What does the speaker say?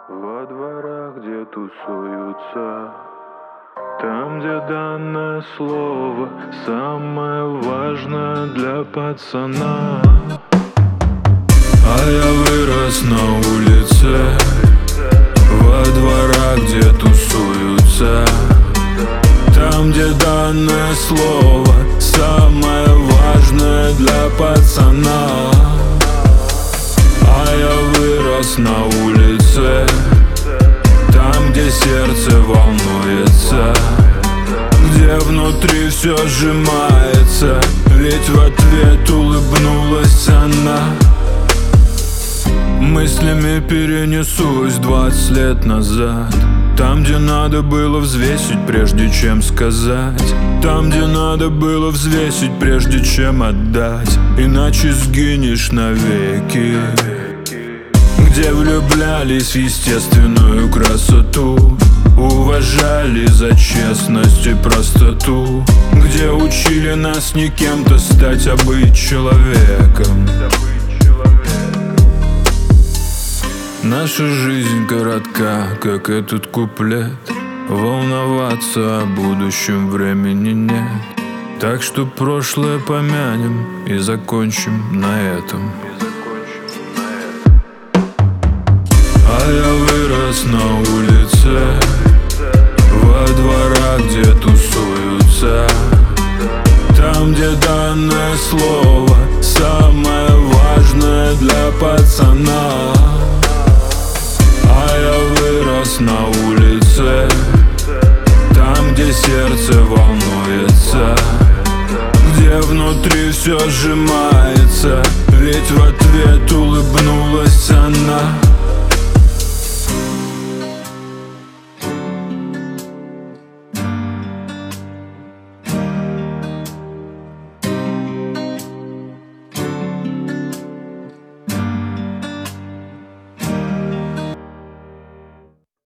Во дворах, где тусуются, там, где данное слово самое важное для пацана. А я вырос на улице, во дворах, где тусуются, там, где данное слово самое важное для пацана. А я вырос на улице, там, где сердце волнуется, где внутри все сжимается, ведь в ответ улыбнулась она. Мыслями перенесусь 20 лет назад, там, где надо было взвесить, прежде чем сказать, там, где надо было взвесить, прежде чем отдать, иначе сгинешь навеки. Где влюблялись в естественную красоту, уважали за честность и простоту, где учили нас не кем-то стать, а быть человеком. Наша жизнь коротка, как этот куплет, волноваться о будущем времени нет. Так что прошлое помянем и закончим на этом. А я вырос на улице, во дворах, где тусуются, там, где данное слово самое важное для пацана. А я вырос на улице, там, где сердце волнуется, где внутри все сжимается, ведь в ответ улыбнулась она.